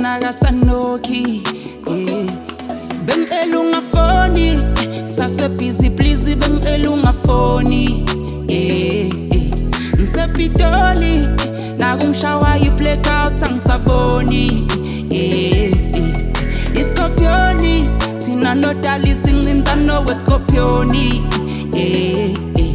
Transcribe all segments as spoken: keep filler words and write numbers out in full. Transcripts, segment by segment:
nakasanoki yeah. Bengicela ungafoni sase busy please bengicela ungafoni yeah. Ngisepitoli nakungishawa i-blackout angisaboni yeah. Iskopioni thina nodali sincinza nowesikopioni yeah.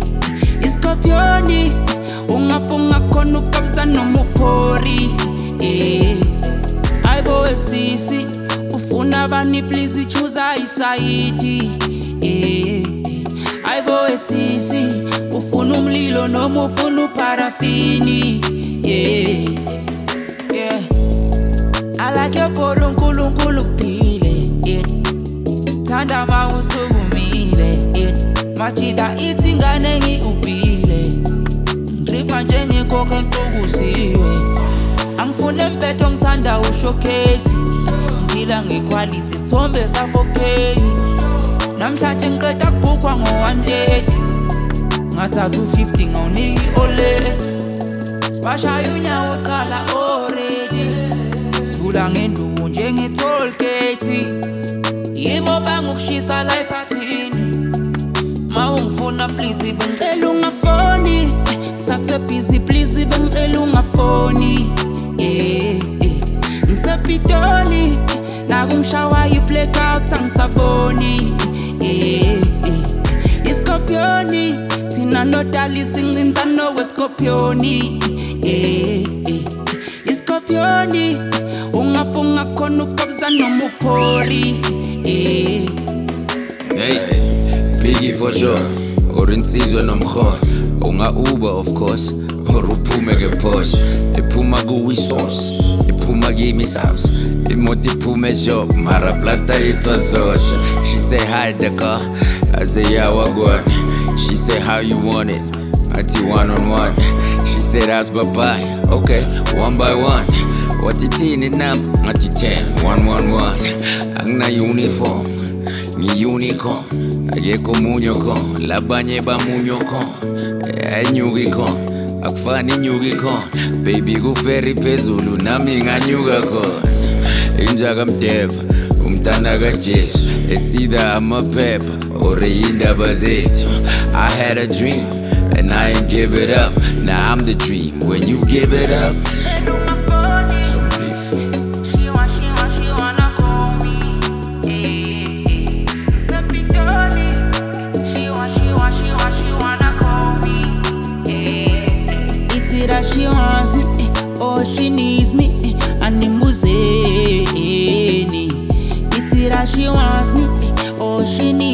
Iskopioni ungafunga khona ukabza nomuphori eh ayibo esisi ufuna bani please choose isayidi eh ayibo esisi ufuna umlilo noma ufuna uparafini yeah yeah alake polo nkulunkulu kuphile yeah thanda mawusumile yeah machida ithi ngane ngiubile dripa njenge koke ntokusiwe angifune mpetho ngithanda ushowcase ngila ngequality sithombe safokey namhlanje ngiqeda kubukwa ngo one thirty ngathatha u fifty ngawuniki ole sibashaya unyawo qala already sivula ngenduku njenge toll gate yimo bangukushisa la ephathini mawungifuna please bengicela ungafoni sase busy please bengicela ungafoni yeah ngisepitoli nakungishawa i-blackout angisaboni yeah iskopioni thina nodali sincinza nowesikopioni yeah iskopioni ungafunga khona ukabza nomuphori yeah hey Biggie for sure or insizwe nomkhona unga Uber of course or uphume ke Porsche iphuma kuwi sauce iphuma kimi sauce imoti iphume shop mara plata itwa zosha she say hi the car I say yeah wagwan she say how you want it ati one on one she said ask bye bye okay one by one what it in it now ati ten one one one angna uniform ni unicorn ayeko munyoko labanye ba munyoko enyukiko akufani nyukiko baby kuferi phezulu nami nganyuka khona injaka mdeva umntana kaJesu it's either amaphepha or indaba zethu I had a dream and I ain't give it up now I'm the dream when you give it up she wants me, oh she needs me, animuzeni. It's that she wants me, oh she needs